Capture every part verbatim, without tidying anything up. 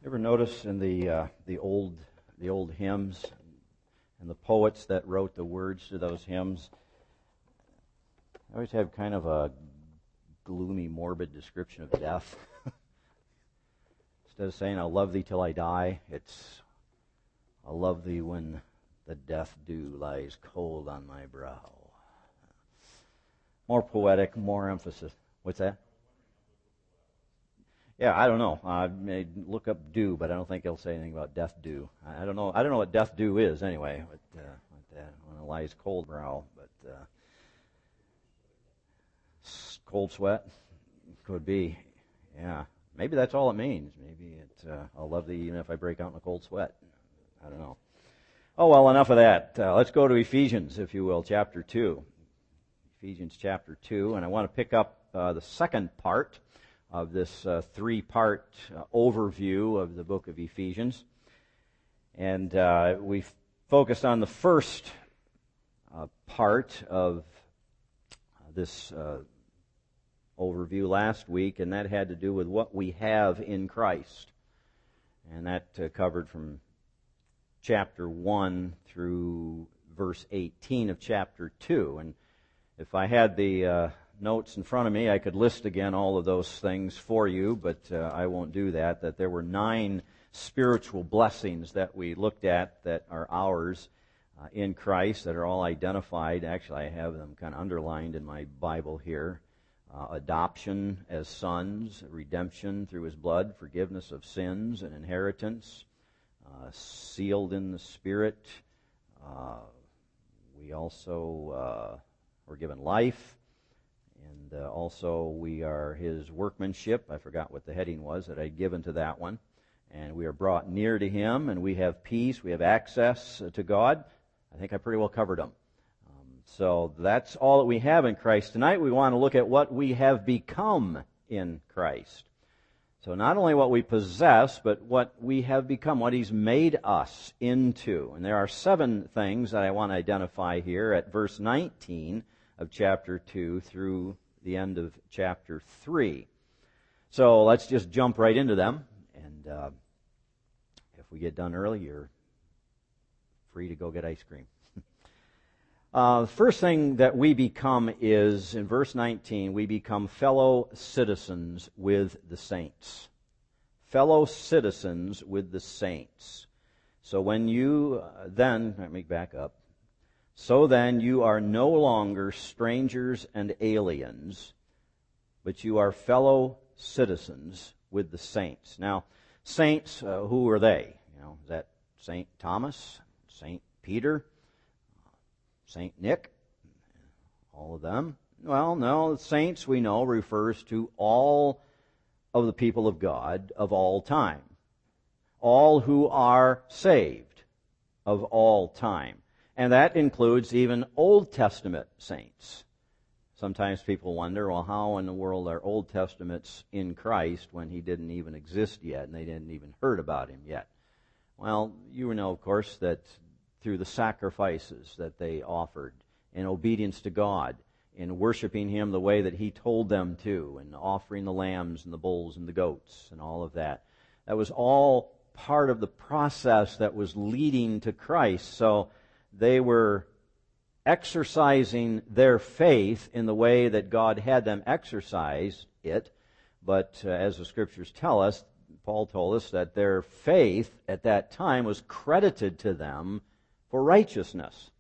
Ever notice in the uh, the old the old hymns and the poets that wrote the words to those hymns, they always have kind of a gloomy, morbid description of death. Instead of saying, "I'll love thee till I die," it's, "I'll love thee when the death dew lies cold on my brow." More poetic, more emphasis. What's that? Yeah, I don't know. I may look up dew, but I don't think it'll say anything about death dew. I don't know. I don't know what death dew is anyway. But, uh, but, uh, when it lies cold brow, but uh, cold sweat could be. Yeah, maybe that's all it means. Maybe it's uh, I'll love thee even if I break out in a cold sweat. I don't know. Oh well, enough of that. Uh, let's go to Ephesians, if you will, chapter two. Ephesians chapter two, and I want to pick up uh, the second part of this uh, three-part uh, overview of the book of Ephesians. And uh, we focused on the first uh, part of this uh, overview last week, and that had to do with what we have in Christ. And that uh, covered from chapter one through verse eighteen of chapter two. And if I had the uh, notes in front of me, I could list again all of those things for you, but uh, I won't do that. That there were nine spiritual blessings that we looked at that are ours uh, in Christ, that are all identified. Actually, I have them kind of underlined in my Bible here. Uh, adoption as sons, redemption through His blood, forgiveness of sins, and inheritance, uh, sealed in the Spirit. Uh, we also uh, were given life. And uh, also we are His workmanship. I forgot what the heading was that I'd given to that one. And we are brought near to Him, and we have peace. We have access to God. I think I pretty well covered them. Um, so that's all that we have in Christ. Tonight we want to look at what we have become in Christ. So not only what we possess, but what we have become, what He's made us into. And there are seven things that I want to identify here at verse nineteen of chapter two through the end of chapter three. So let's just jump right into them. And uh, if we get done early, you're free to go get ice cream. uh, the first thing that we become is, in verse nineteen, we become fellow citizens with the saints. Fellow citizens with the saints. So when you uh, then, let me back up. So then you are no longer strangers and aliens, but you are fellow citizens with the saints. Now, saints, uh, who are they? You know, is that Saint Thomas, Saint Peter, Saint Nick, all of them? Well, no, saints we know refers to all of the people of God of all time. All who are saved of all time. And that includes even Old Testament saints. Sometimes people wonder, well, how in the world are Old Testaments in Christ when He didn't even exist yet and they didn't even heard about Him yet? Well, you know, of course, that through the sacrifices that they offered in obedience to God, in worshiping Him the way that He told them to, and offering the lambs and the bulls and the goats and all of that, that was all part of the process that was leading to Christ. So they were exercising their faith in the way that God had them exercise it. But uh, as the Scriptures tell us, Paul told us that their faith at that time was credited to them for righteousness.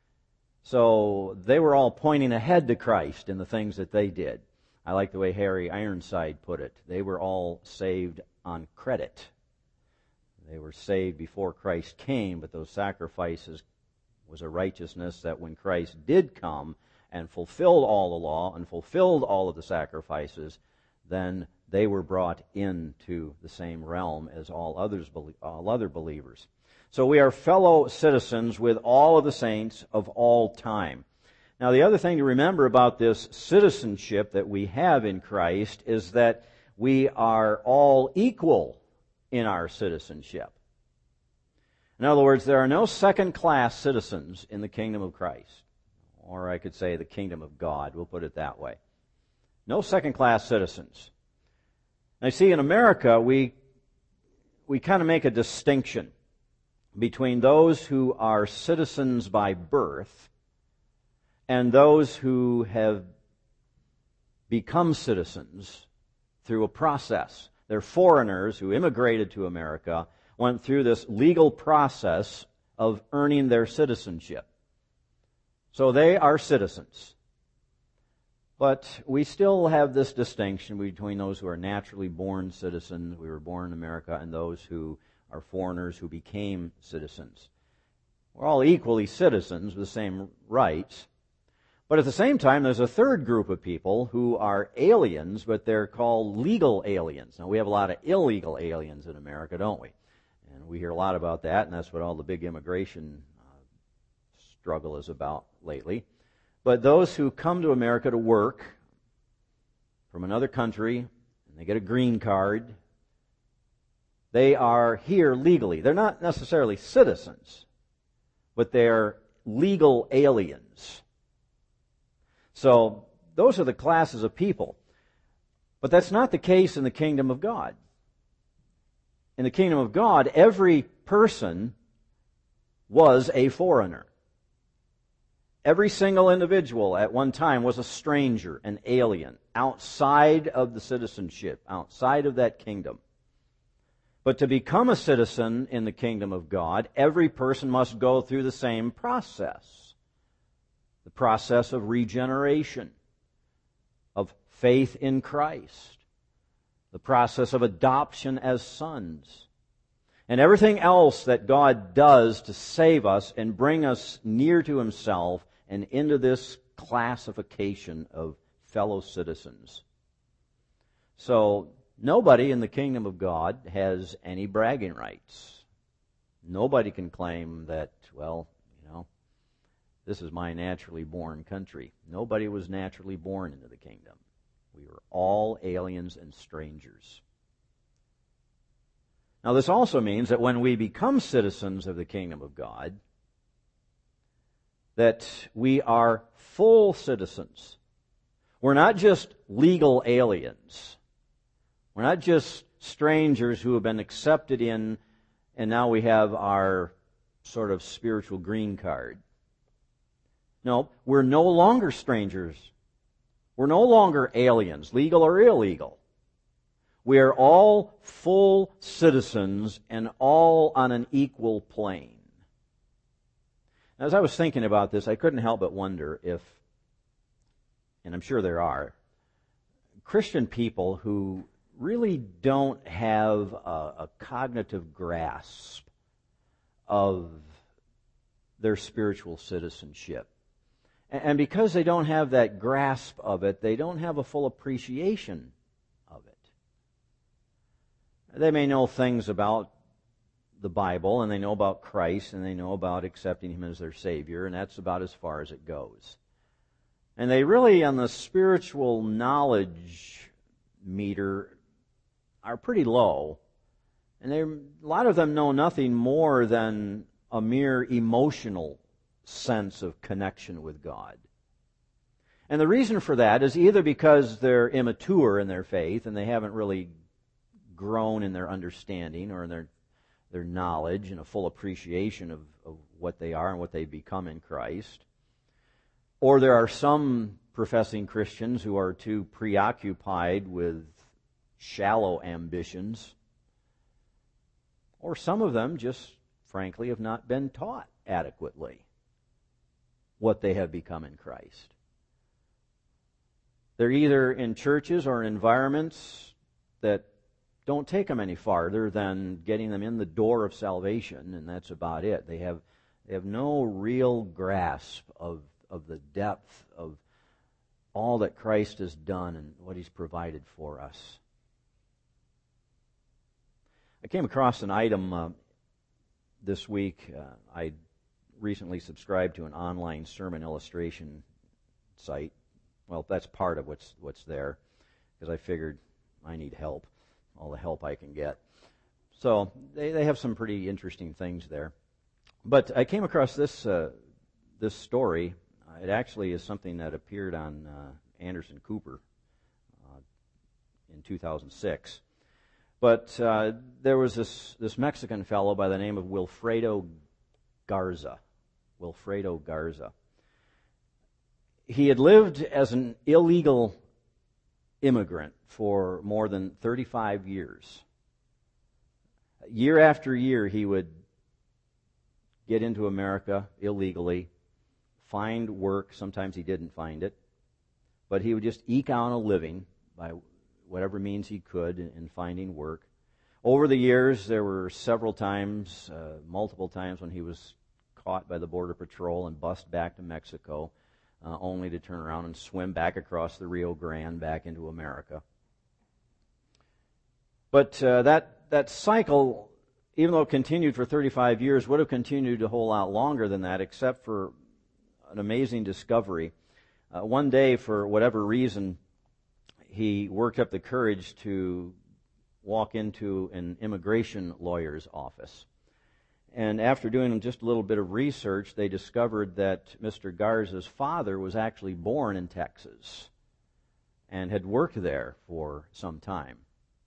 So they were all pointing ahead to Christ in the things that they did. I like the way Harry Ironside put it. They were all saved on credit. They were saved before Christ came, but those sacrifices was a righteousness that when Christ did come and fulfilled all the law and fulfilled all of the sacrifices, then they were brought into the same realm as all others, all other believers. So we are fellow citizens with all of the saints of all time. Now the other thing to remember about this citizenship that we have in Christ is that we are all equal in our citizenship. In other words, there are no second-class citizens in the kingdom of Christ. Or I could say the kingdom of God. We'll put it that way. No second-class citizens. Now, see, in America, we we kind of make a distinction between those who are citizens by birth and those who have become citizens through a process. They're foreigners who immigrated to America, went through this legal process of earning their citizenship. So they are citizens. But we still have this distinction between those who are naturally born citizens, we were born in America, and those who are foreigners who became citizens. We're all equally citizens with the same rights. But at the same time, there's a third group of people who are aliens, but they're called legal aliens. Now, we have a lot of illegal aliens in America, don't we? And we hear a lot about that, and that's what all the big immigration uh, struggle is about lately. But those who come to America to work from another country, and they get a green card, they are here legally. They're not necessarily citizens, but they're legal aliens. So those are the classes of people. But that's not the case in the kingdom of God. In the kingdom of God, every person was a foreigner. Every single individual at one time was a stranger, an alien, outside of the citizenship, outside of that kingdom. But to become a citizen in the kingdom of God, every person must go through the same process. The process of regeneration, of faith in Christ, the process of adoption as sons, and everything else that God does to save us and bring us near to Himself and into this classification of fellow citizens. So, nobody in the kingdom of God has any bragging rights. Nobody can claim that, well, you know, this is my naturally born country. Nobody was naturally born into the kingdom. We were all aliens and strangers. Now, this also means that when we become citizens of the kingdom of God, that we are full citizens. We're not just legal aliens. We're not just strangers who have been accepted in, and now we have our sort of spiritual green card. No, we're no longer strangers. We're no longer aliens, legal or illegal. We are all full citizens and all on an equal plane. As I was thinking about this, I couldn't help but wonder if, and I'm sure there are, Christian people who really don't have a, a cognitive grasp of their spiritual citizenship. And because they don't have that grasp of it, they don't have a full appreciation of it. They may know things about the Bible, and they know about Christ, and they know about accepting Him as their Savior, and that's about as far as it goes. And they really, on the spiritual knowledge meter, are pretty low. And they, a lot of them know nothing more than a mere emotional sense of connection with God. And the reason for that is either because they're immature in their faith and they haven't really grown in their understanding or in their their knowledge and a full appreciation of, of what they are and what they've become in Christ. Or there are some professing Christians who are too preoccupied with shallow ambitions. Or some of them just, frankly, have not been taught adequately what they have become in Christ. They're either in churches or in environments that don't take them any farther than getting them in the door of salvation, and that's about it. They have they have no real grasp of, of the depth of all that Christ has done and what He's provided for us. I came across an item uh, this week. Uh, I recently subscribed to an online sermon illustration site. Well, that's part of what's what's there, because I figured I need help, all the help I can get. So they, they have some pretty interesting things there. But I came across this uh, this story. Uh, it actually is something that appeared on uh, Anderson Cooper uh, in two thousand six. But uh, there was this, this Mexican fellow by the name of Wilfredo Garza. Wilfredo Garza. He had lived as an illegal immigrant for more than thirty-five years. Year after year, he would get into America illegally, find work. Sometimes he didn't find it. But he would just eke out a living by whatever means he could in finding work. Over the years, there were several times, uh, multiple times, when he was caught by the Border Patrol and bussed back to Mexico, uh, only to turn around and swim back across the Rio Grande back into America. But uh, that that cycle, even though it continued for thirty-five years, would have continued a whole lot longer than that, except for an amazing discovery. Uh, one day, for whatever reason, he worked up the courage to walk into an immigration lawyer's office. And after doing just a little bit of research, they discovered that Mister Garza's father was actually born in Texas and had worked there for some time.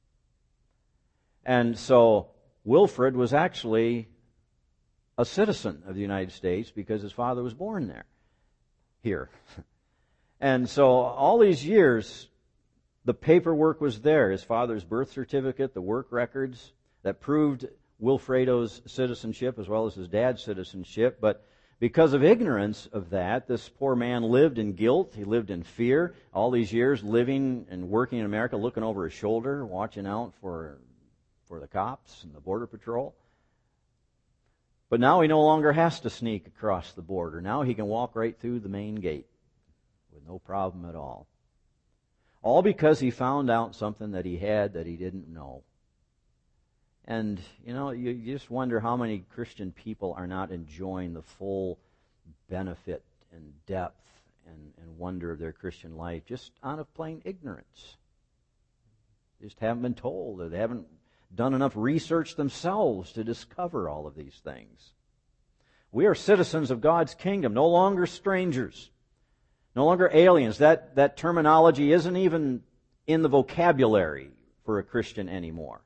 And so Wilfred was actually a citizen of the United States because his father was born there, here. And so all these years, the paperwork was there, his father's birth certificate, the work records that proved Wilfredo's citizenship as well as his dad's citizenship. But because of ignorance of that, this poor man lived in guilt, he lived in fear, all these years living and working in America, looking over his shoulder, watching out for, for the cops and the Border Patrol. But now he no longer has to sneak across the border. Now he can walk right through the main gate with no problem at all. All because he found out something that he had that he didn't know. And, you know, you, you just wonder how many Christian people are not enjoying the full benefit and depth and, and wonder of their Christian life just out of plain ignorance. They just haven't been told, or they haven't done enough research themselves to discover all of these things. We are citizens of God's kingdom, no longer strangers, no longer aliens. That, that terminology isn't even in the vocabulary for a Christian anymore.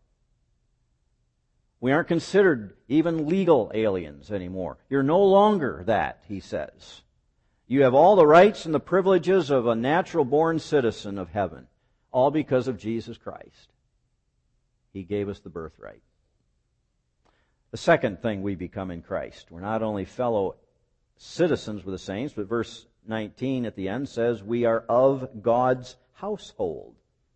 We aren't considered even legal aliens anymore. You're no longer that, he says. You have all the rights and the privileges of a natural-born citizen of heaven, all because of Jesus Christ. He gave us the birthright. The second thing we become in Christ, we're not only fellow citizens with the saints, but verse nineteen at the end says we are of God's household.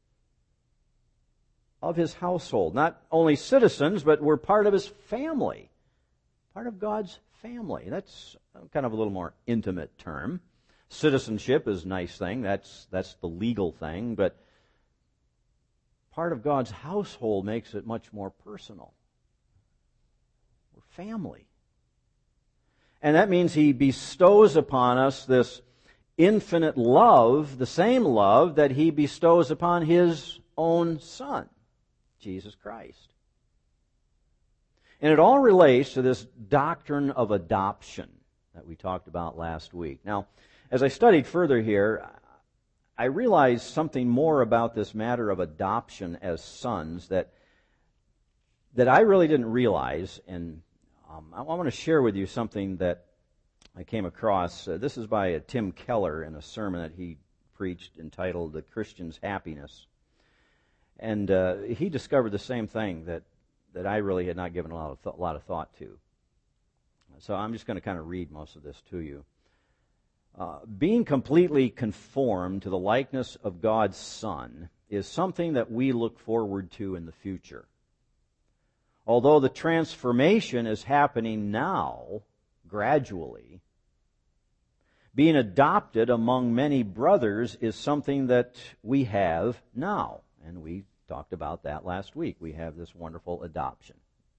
Of His household. Not only citizens, but we're part of His family. Part of God's family. That's kind of a little more intimate term. Citizenship is a nice thing. That's, that's the legal thing. But part of God's household makes it much more personal. We're family. And that means He bestows upon us this infinite love, the same love that He bestows upon His own Son, Jesus Christ. And it all relates to this doctrine of adoption that we talked about last week. Now, as I studied further here, I realized something more about this matter of adoption as sons that that I really didn't realize, and um, I want to share with you something that I came across. Uh, this is by uh, Tim Keller in a sermon that he preached entitled "The Christian's Happiness." And uh, he discovered the same thing that, that I really had not given a lot of th- lot of thought to. So I'm just going to kind of read most of this to you. Uh, being completely conformed to the likeness of God's Son is something that we look forward to in the future. Although the transformation is happening now, gradually, being adopted among many brothers is something that we have now. And we talked about that last week. We have this wonderful adoption.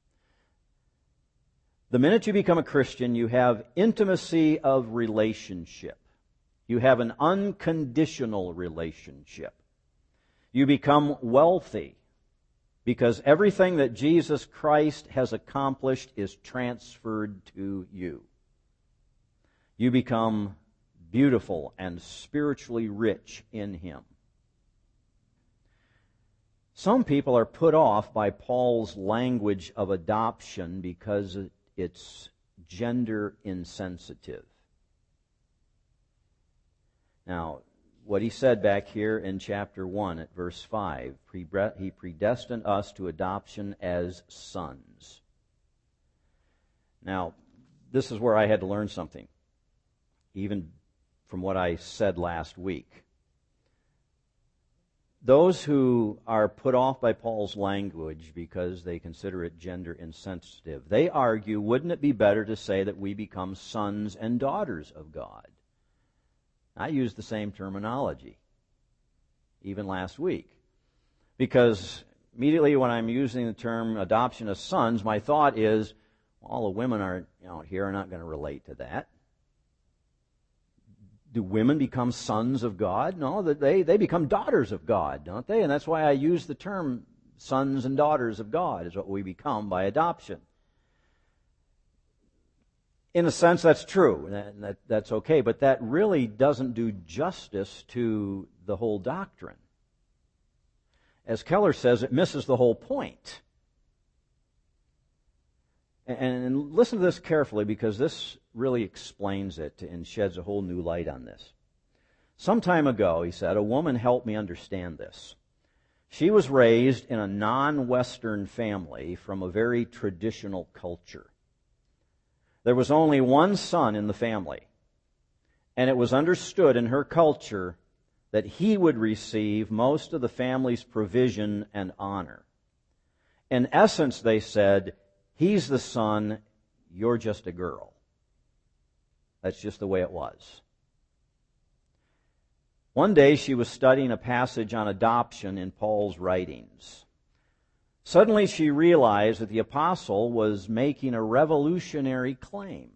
The minute you become a Christian, you have intimacy of relationship. You have an unconditional relationship. You become wealthy because everything that Jesus Christ has accomplished is transferred to you. You become beautiful and spiritually rich in Him. Some people are put off by Paul's language of adoption because it's gender insensitive. Now, what he said back here in chapter one at verse five, he predestined us to adoption as sons. Now, this is where I had to learn something, even from what I said last week. Those who are put off by Paul's language because they consider it gender insensitive, they argue, wouldn't it be better to say that we become sons and daughters of God? I used the same terminology, even last week. Because immediately when I'm using the term adoption of sons, my thought is, well, all the women are, you know, here are not going to relate to that. Do women become sons of God? No, they, they become daughters of God, don't they? And that's why I use the term sons and daughters of God, is what we become by adoption. In a sense, that's true, and that, that's okay, but that really doesn't do justice to the whole doctrine. As Keller says, it misses the whole point. And listen to this carefully, because this really explains it and sheds a whole new light on this. Some time ago, he said, a woman helped me understand this. She was raised in a non-Western family from a very traditional culture. There was only one son in the family, and it was understood in her culture that he would receive most of the family's provision and honor. In essence, they said, he's the son, you're just a girl. That's just the way it was. One day she was studying a passage on adoption in Paul's writings. Suddenly she realized that the apostle was making a revolutionary claim.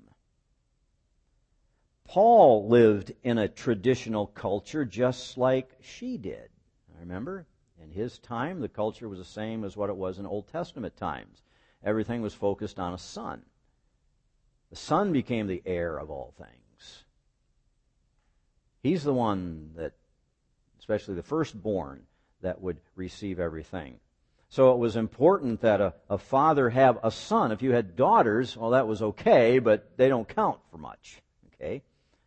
Paul lived in a traditional culture just like she did. Remember, in his time, the culture was the same as what it was in Old Testament times. Everything was focused on a son. The son became the heir of all things. He's the one that, especially the firstborn, that would receive everything. So it was important that a, a father have a son. If you had daughters, well, that was okay, but they don't count for much. Okay?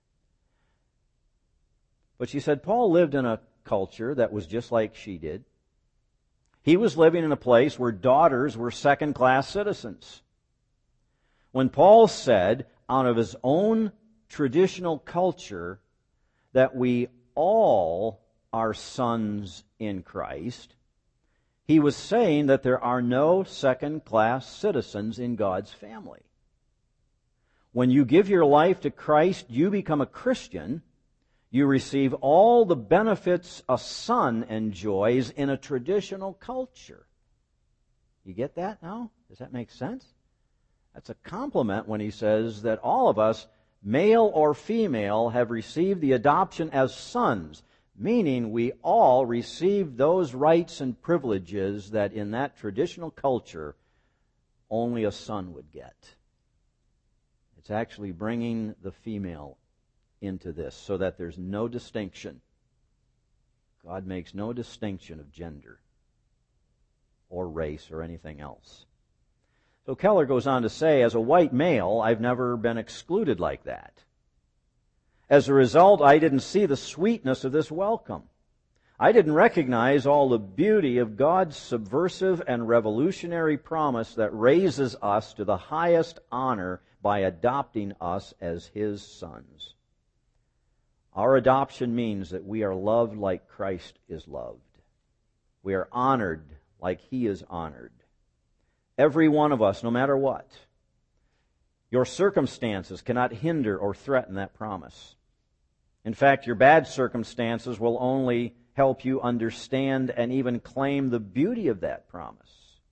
But she said Paul lived in a culture that was just like she did. He was living in a place where daughters were second-class citizens. When Paul said, out of his own traditional culture, that we all are sons in Christ, he was saying that there are no second-class citizens in God's family. When you give your life to Christ, you become a Christian. You receive all the benefits a son enjoys in a traditional culture. You get that now? Does that make sense? That's a compliment when he says that all of us, male or female, have received the adoption as sons, meaning we all received those rights and privileges that in that traditional culture only a son would get. It's actually bringing the female into this so that there's no distinction. God makes no distinction of gender or race or anything else. So Keller goes on to say, as a white male, I've never been excluded like that. As a result, I didn't see the sweetness of this welcome. I didn't recognize all the beauty of God's subversive and revolutionary promise that raises us to the highest honor by adopting us as His sons. Our adoption means that we are loved like Christ is loved. We are honored like He is honored. Every one of us, no matter what. Your circumstances cannot hinder or threaten that promise. In fact, your bad circumstances will only help you understand and even claim the beauty of that promise.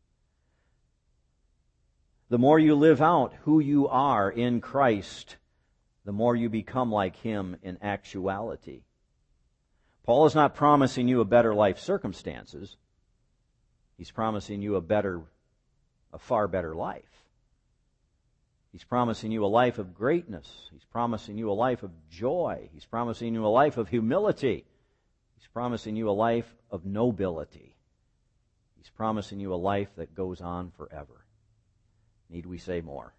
The more you live out who you are in Christ, the more you become like Him in actuality. Paul is not promising you a better life circumstances. He's promising you a better, a far better life. He's promising you a life of greatness. He's promising you a life of joy. He's promising you a life of humility. He's promising you a life of nobility. He's promising you a life that goes on forever. Need we say more?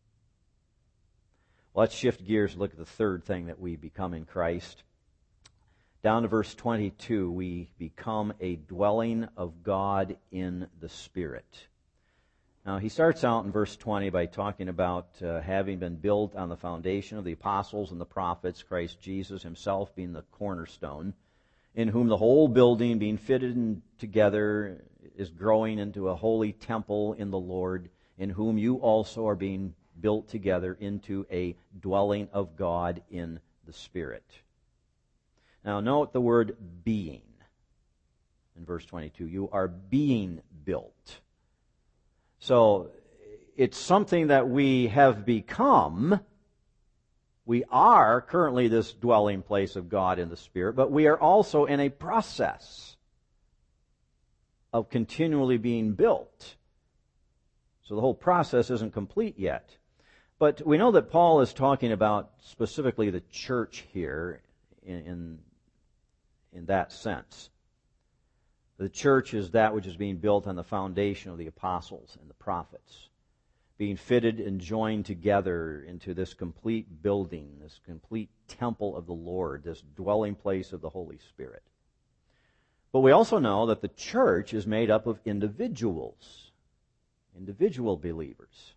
Well, let's shift gears and look at the third thing that we become in Christ. Down to verse twenty-two, we become a dwelling of God in the Spirit. Now, he starts out in verse twenty by talking about uh, having been built on the foundation of the apostles and the prophets, Christ Jesus himself being the cornerstone, in whom the whole building being fitted together is growing into a holy temple in the Lord, in whom you also are being built together into a dwelling of God in the Spirit. Now note the word being in verse twenty-two. You are being built. So it's something that we have become. We are currently this dwelling place of God in the Spirit, but we are also in a process of continually being built. So the whole process isn't complete yet. But we know that Paul is talking about specifically the church here in, in, in that sense. The church is that which is being built on the foundation of the apostles and the prophets, being fitted and joined together into this complete building, this complete temple of the Lord, this dwelling place of the Holy Spirit. But we also know that the church is made up of individuals, individual believers,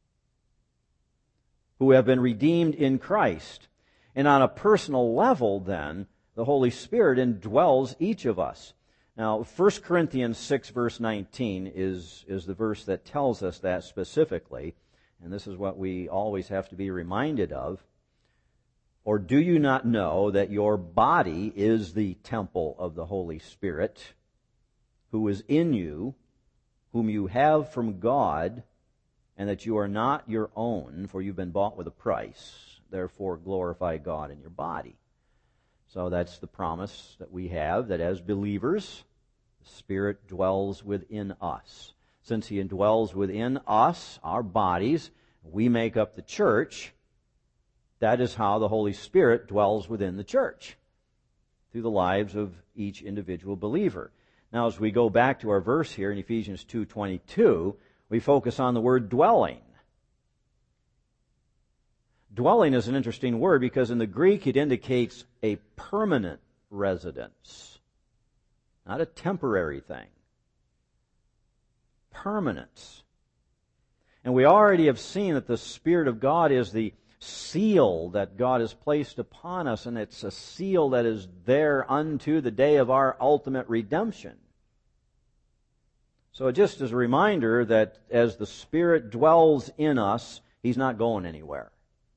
who have been redeemed in Christ. And on a personal level, then, the Holy Spirit indwells each of us. Now, First Corinthians six, verse nineteen is, is the verse that tells us that specifically. And this is what we always have to be reminded of. Or do you not know that your body is the temple of the Holy Spirit, who is in you, whom you have from God, and that you are not your own, for you've been bought with a price. Therefore glorify God in your body. So that's the promise that we have, that as believers, the Spirit dwells within us. Since He indwells within us, our bodies, we make up the church. That is how the Holy Spirit dwells within the church, through the lives of each individual believer. Now, as we go back to our verse here in Ephesians two twenty-two, we focus on the word dwelling. Dwelling is an interesting word because in the Greek it indicates a permanent residence, not a temporary thing. Permanence. And we already have seen that the Spirit of God is the seal that God has placed upon us, and it's a seal that is there unto the day of our ultimate redemption. So just as a reminder that as the Spirit dwells in us, He's not going anywhere.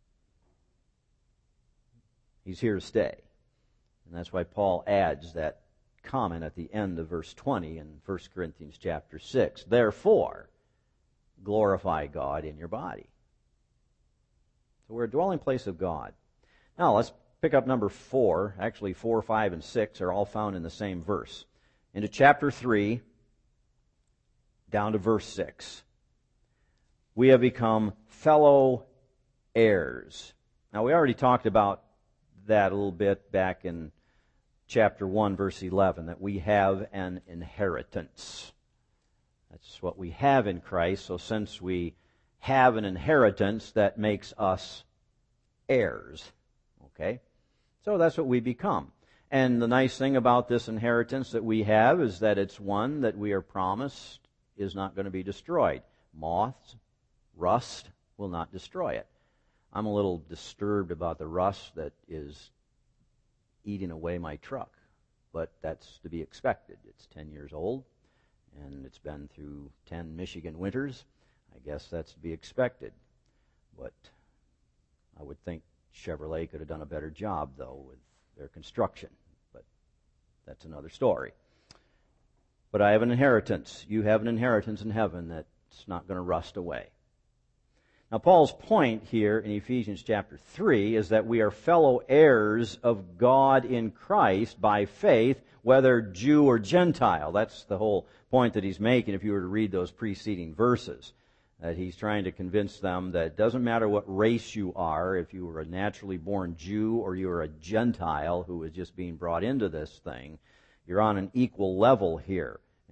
He's here to stay. And that's why Paul adds that comment at the end of verse twenty in First Corinthians chapter six. Therefore, glorify God in your body. So we're a dwelling place of God. Now let's pick up number four. Actually, four, five, and six are all found in the same verse. Into chapter three, down to verse six. We have become fellow heirs. Now we already talked about that a little bit back in chapter one, verse eleven, that we have an inheritance. That's what we have in Christ. So since we have an inheritance, that makes us heirs. Okay? So that's what we become. And the nice thing about this inheritance that we have is that it's one that we are promised is not going to be destroyed. Moths, rust will not destroy it. I'm a little disturbed about the rust that is eating away my truck, but that's to be expected. It's ten years old, and it's been through ten Michigan winters. I guess that's to be expected. But I would think Chevrolet could have done a better job, though, with their construction. But that's another story. But I have an inheritance. You have an inheritance in heaven that's not going to rust away. Now, Paul's point here in Ephesians chapter three is that we are fellow heirs of God in Christ by faith, whether Jew or Gentile. That's the whole point that he's making if you were to read those preceding verses. That he's trying to convince them that it doesn't matter what race you are, if you were a naturally born Jew or you were a Gentile who was just being brought into this thing, you're on an equal level here.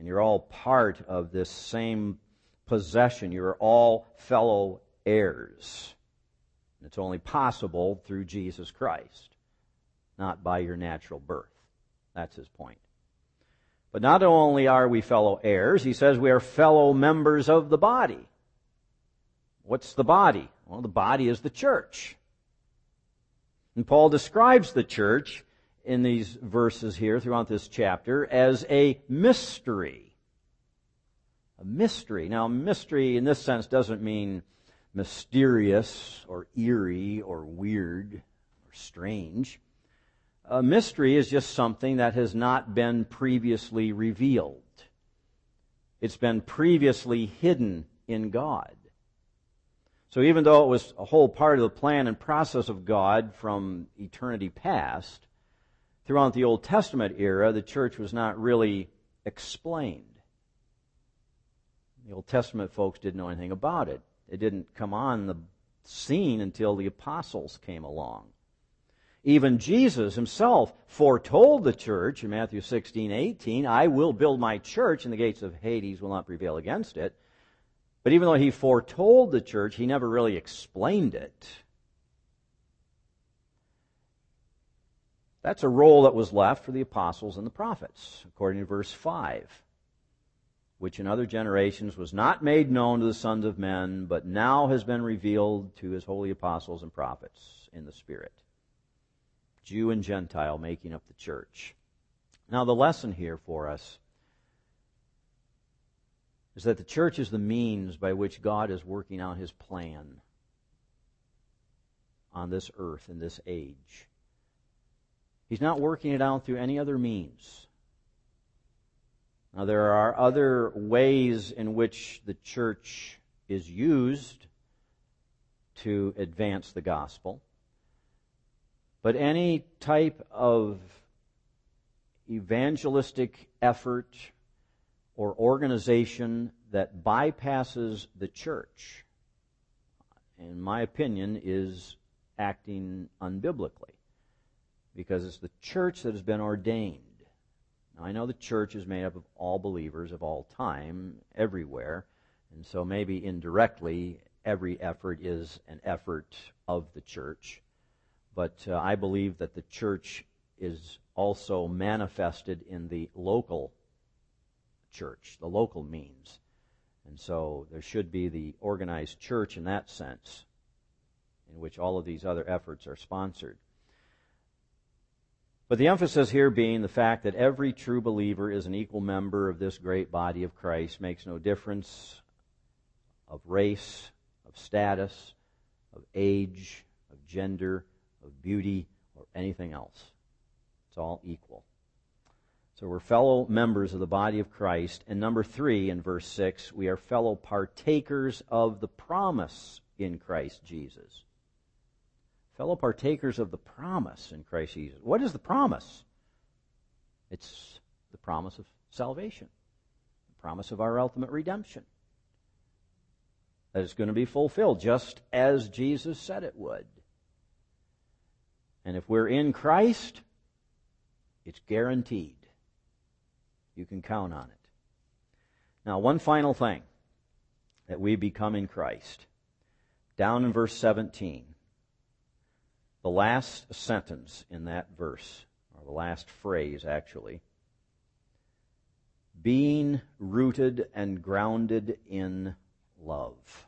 And you're all part of this same possession. You're all fellow heirs. And it's only possible through Jesus Christ, not by your natural birth. That's his point. But not only are we fellow heirs, he says we are fellow members of the body. What's the body? Well, the body is the church. And Paul describes the church in these verses here throughout this chapter as a mystery. A mystery. Now, mystery in this sense doesn't mean mysterious or eerie or weird or strange. A mystery is just something that has not been previously revealed. It's been previously hidden in God. So even though it was a whole part of the plan and process of God from eternity past, throughout the Old Testament era, the church was not really explained. The Old Testament folks didn't know anything about it. It didn't come on the scene until the apostles came along. Even Jesus himself foretold the church in Matthew sixteen eighteen, I will build my church and the gates of Hades will not prevail against it. But even though he foretold the church, he never really explained it. That's a role that was left for the apostles and the prophets, according to verse five, which in other generations was not made known to the sons of men, but now has been revealed to his holy apostles and prophets in the Spirit. Jew and Gentile making up the church. Now the lesson here for us is that the church is the means by which God is working out his plan on this earth in this age. He's not working it out through any other means. Now, there are other ways in which the church is used to advance the gospel. But any type of evangelistic effort or organization that bypasses the church, in my opinion, is acting unbiblically. Because it's the church that has been ordained. Now, I know the church is made up of all believers of all time, everywhere, and so maybe indirectly every effort is an effort of the church. But uh, I believe that the church is also manifested in the local church, the local means. And so there should be the organized church in that sense, in which all of these other efforts are sponsored. But the emphasis here being the fact that every true believer is an equal member of this great body of Christ, makes no difference of race, of status, of age, of gender, of beauty, or anything else. It's all equal. So we're fellow members of the body of Christ. And number three, in verse six, we are fellow partakers of the promise in Christ Jesus. Fellow partakers of the promise in Christ Jesus. What is the promise? It's the promise of salvation. The promise of our ultimate redemption. That it's going to be fulfilled just as Jesus said it would. And if we're in Christ, it's guaranteed. You can count on it. Now, one final thing that we become in Christ. Down in verse seventeen. The last sentence in that verse, or the last phrase actually, being rooted and grounded in love.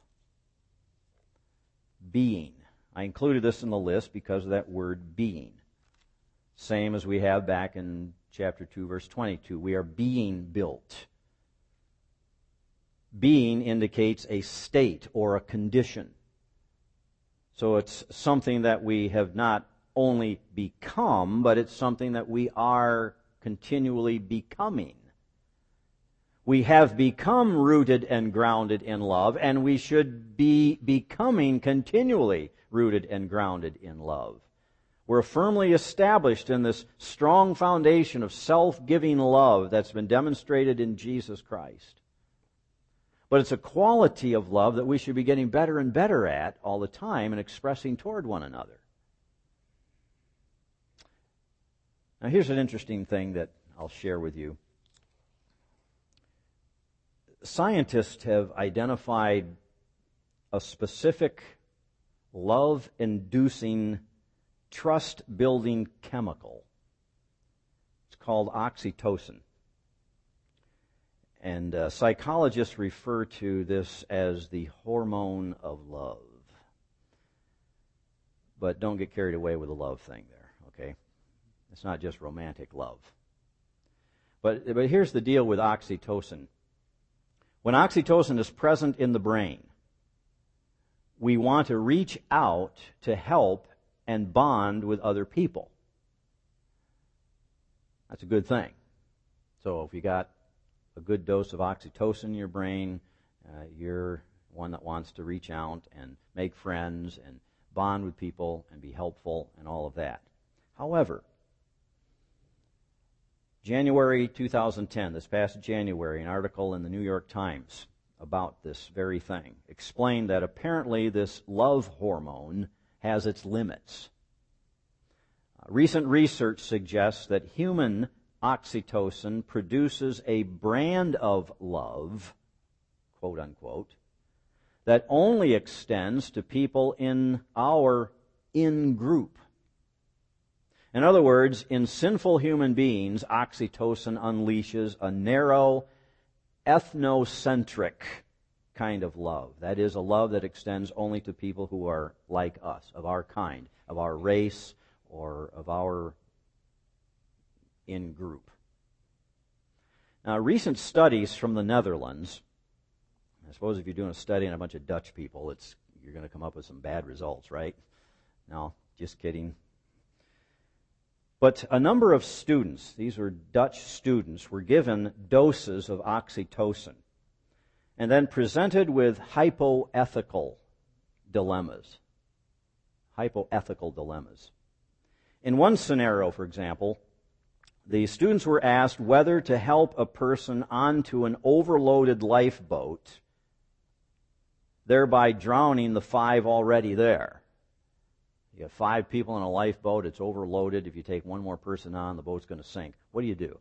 Being. I included this in the list because of that word being. Same as we have back in chapter two, verse twenty-two. We are being built. Being indicates a state or a condition. So it's something that we have not only become, but it's something that we are continually becoming. We have become rooted and grounded in love, and we should be becoming continually rooted and grounded in love. We're firmly established in this strong foundation of self-giving love that's been demonstrated in Jesus Christ. But it's a quality of love that we should be getting better and better at all the time and expressing toward one another. Now here's an interesting thing that I'll share with you. scientists have identified a specific love-inducing, trust-building chemical. It's called oxytocin. And uh, psychologists refer to this as the hormone of love. But don't get carried away with the love thing there, okay? It's not just romantic love. But, but here's the deal with oxytocin. When oxytocin is present in the brain, we want to reach out to help and bond with other people. That's a good thing. So if you got a good dose of oxytocin in your brain, uh, you're one that wants to reach out and make friends and bond with people and be helpful and all of that. However, January two thousand ten, this past January, an article in the New York Times about this very thing explained that apparently this love hormone has its limits. Uh, recent research suggests that human oxytocin produces a brand of love, quote unquote, that only extends to people in our in-group. In other words, in sinful human beings, oxytocin unleashes a narrow, ethnocentric kind of love. That is, a love that extends only to people who are like us, of our kind, of our race, or of our in-group. Now, recent studies from the Netherlands, I suppose if you're doing a study on a bunch of Dutch people, it's you're going to come up with some bad results, right? No, just kidding. But a number of students, these were Dutch students, were given doses of oxytocin and then presented with hypoethical dilemmas. Hypoethical dilemmas. In one scenario, for example, the students were asked whether to help a person onto an overloaded lifeboat, thereby drowning the five already there. You have five people in a lifeboat, it's overloaded. If you take one more person on, the boat's going to sink. What do you do?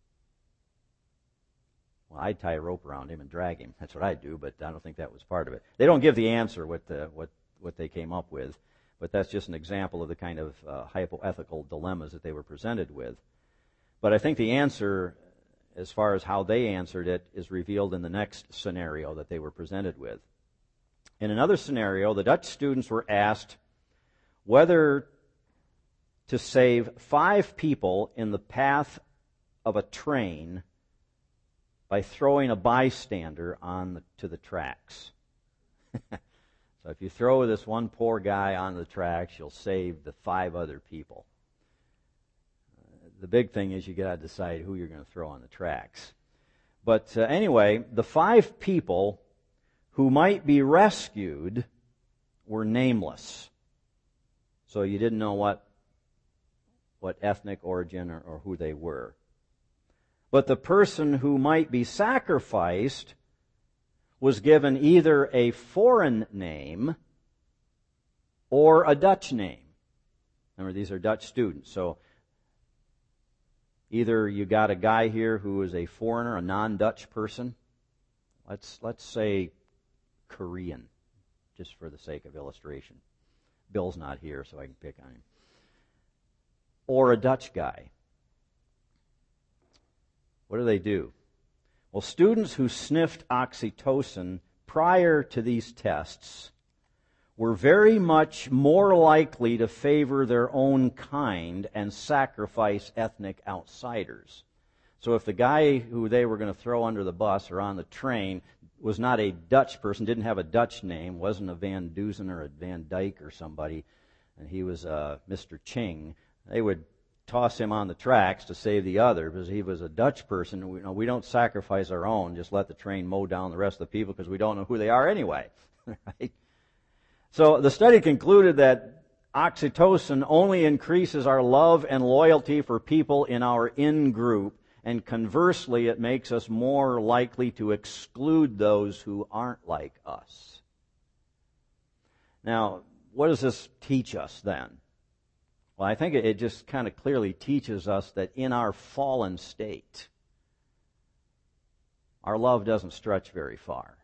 Well, I'd tie a rope around him and drag him. That's what I'd do, but I don't think that was part of it. They don't give the answer what the, what what they came up with, but that's just an example of the kind of uh, hypoethical dilemmas that they were presented with. But I think the answer, as far as how they answered it, is revealed in the next scenario that they were presented with. In another scenario, the Dutch students were asked whether to save five people in the path of a train by throwing a bystander on the, to the tracks. So if you throw this one poor guy on the tracks, you'll save the five other people. Uh, the big thing is you got to decide who you're going to throw on the tracks. But uh, anyway, the five people who might be rescued were nameless. So you didn't know what what ethnic origin or, or who they were. But the person who might be sacrificed was given either a foreign name or a Dutch name. Remember, these are Dutch students. So either you got a guy here who is a foreigner, a non-Dutch person. Let's let's say Korean, just for the sake of illustration. Bill's not here, so I can pick on him. Or a Dutch guy. What do they do? Well, students who sniffed oxytocin prior to these tests were very much more likely to favor their own kind and sacrifice ethnic outsiders. So if the guy who they were going to throw under the bus or on the train was not a Dutch person, didn't have a Dutch name, wasn't a Van Dusen or a Van Dyke or somebody, and he was uh, Mister Ching, they would toss him on the tracks to save the other because he was a Dutch person. We, you know, we don't sacrifice our own, just let the train mow down the rest of the people because we don't know who they are anyway. Right? So the study concluded that oxytocin only increases our love and loyalty for people in our in-group, and conversely, it makes us more likely to exclude those who aren't like us. Now, what does this teach us then? Well, I think it just kind of clearly teaches us that in our fallen state, our love doesn't stretch very far.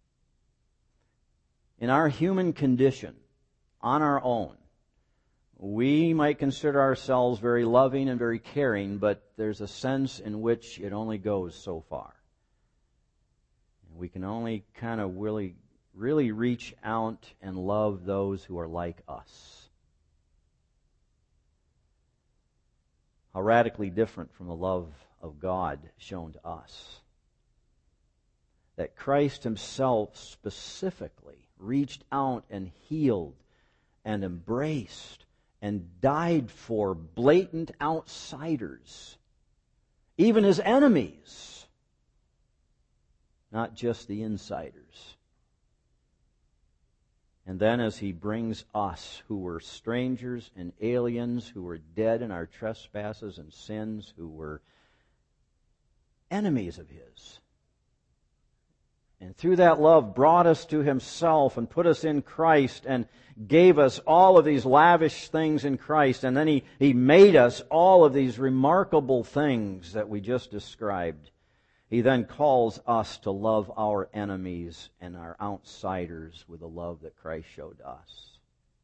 In our human condition, on our own, we might consider ourselves very loving and very caring, but there's a sense in which it only goes so far. We can only kind of really, really reach out and love those who are like us. How radically different from the love of God shown to us. That Christ himself specifically reached out and healed and embraced and died for blatant outsiders, even his enemies, not just the insiders. And then as he brings us, who were strangers and aliens, who were dead in our trespasses and sins, who were enemies of his, and through that love brought us to himself and put us in Christ and gave us all of these lavish things in Christ. And then he, he made us all of these remarkable things that we just described. He then calls us to love our enemies and our outsiders with the love that Christ showed us.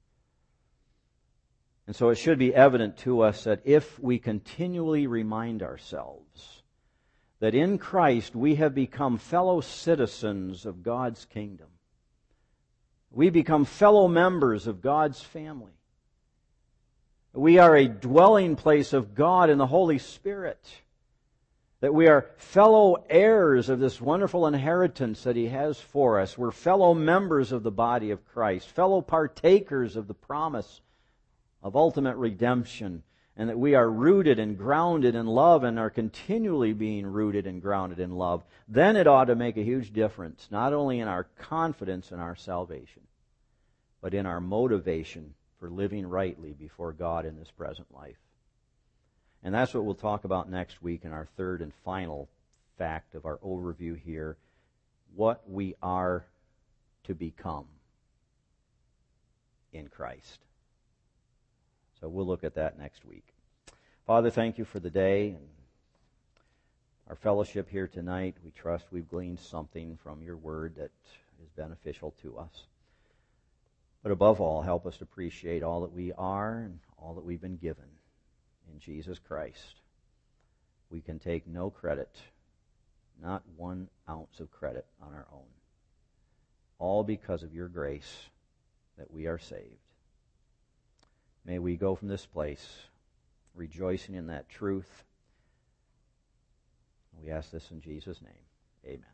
And so it should be evident to us that if we continually remind ourselves that in Christ we have become fellow citizens of God's kingdom, we become fellow members of God's family, we are a dwelling place of God in the Holy Spirit, that we are fellow heirs of this wonderful inheritance that he has for us. We're fellow members of the body of Christ, fellow partakers of the promise of ultimate redemption, and that we are rooted and grounded in love and are continually being rooted and grounded in love, then it ought to make a huge difference, not only in our confidence in our salvation, but in our motivation for living rightly before God in this present life. And that's what we'll talk about next week in our third and final fact of our overview here, what we are to become in Christ. So we'll look at that next week. Father, thank you for the day and our fellowship here tonight. We trust we've gleaned something from your word that is beneficial to us. But above all, help us to appreciate all that we are and all that we've been given in Jesus Christ. We can take no credit, not one ounce of credit on our own. All because of your grace that we are saved. May we go from this place rejoicing in that truth. We ask this in Jesus' name. Amen.